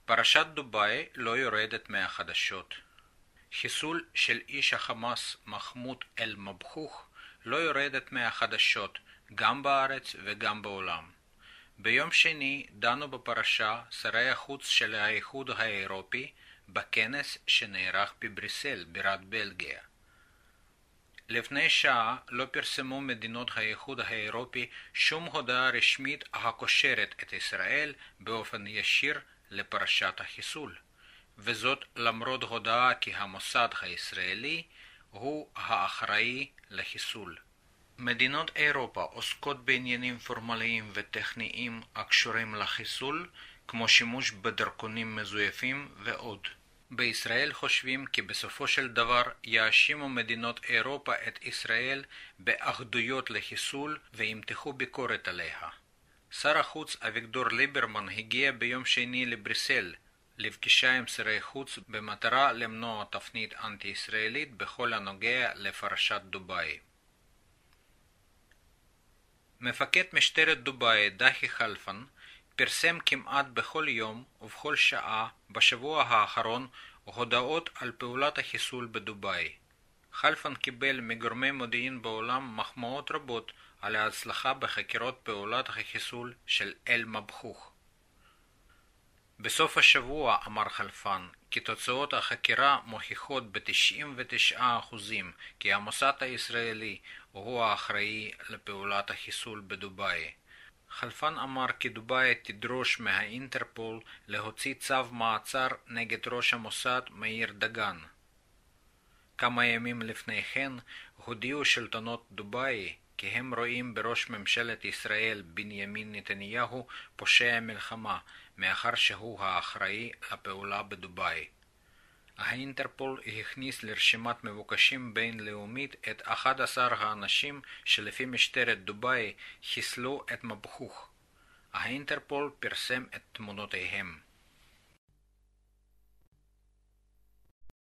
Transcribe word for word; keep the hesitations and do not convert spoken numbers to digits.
פרשת דובאי לא יורדת מהחדשות. חיסול של איש החמאס מחמוד אל-מבחוך לא יורדת מהחדשות, גם בארץ וגם בעולם. ביום שני דנו בפרשה שרי החוץ של האיחוד האירופי בכנס שנערך בבריסל, בירת בלגיה. לפני שעה לא פרסמו מדינות האיחוד האירופי שום הודעה רשמית הקושרת את ישראל באופן ישיר לפרשת החיסול, וזאת למרות הודעה כי המוסד הישראלי הוא האחראי לחיסול. מדינות אירופה עוסקות בעניינים פורמליים וטכניים הקשורים לחיסול, כמו שימוש בדרכונים מזויפים ועוד. בישראל חושבים כי בסופו של דבר יאשימו מדינות אירופה את ישראל באחדויות לחיסול וימתחו ביקורת עליה. שר החוץ אביגדור ליברמן הגיע ביום שני לבריסל לפגישה עם שרי חוץ במטרה למנוע תפנית אנטי-ישראלית בכל הנוגע לפרשת דובאי. מפקד משטרת דובאי דחי חלפן פרסם כמעט בכל יום ובכל שעה בשבוע האחרון הודעות על פעולת החיסול בדובאי. חלפן קיבל מגורמי מודיעין בעולם מחמאות רבות על ההצלחה בחקירות פעולת החיסול של אל-מבחוך. בסוף השבוע אמר חלפן כי תוצאות החקירה מוכיחות ב-תשעים ותשעה אחוז כי המוסד הישראלי הוא האחראי לפעולת החיסול בדובאי. חלפן אמר כי דובאי תדרוש מהאינטרפול להוציא צו מעצר נגד ראש המוסד מאיר דגן. כמה ימים לפני כן הודיעו שלטונות דובאי כי הם רואים בראש ממשלת ישראל בנימין נתניהו פושע מלחמה, מאחר שהוא האחראי לפעולה בדובאי. האינטרפול הכניס לרשימת מבוקשים בינלאומית את אחד עשר האנשים שלפי משטרת דובאי חיסלו את מבחוך. האינטרפול פרסם את תמונותיהם.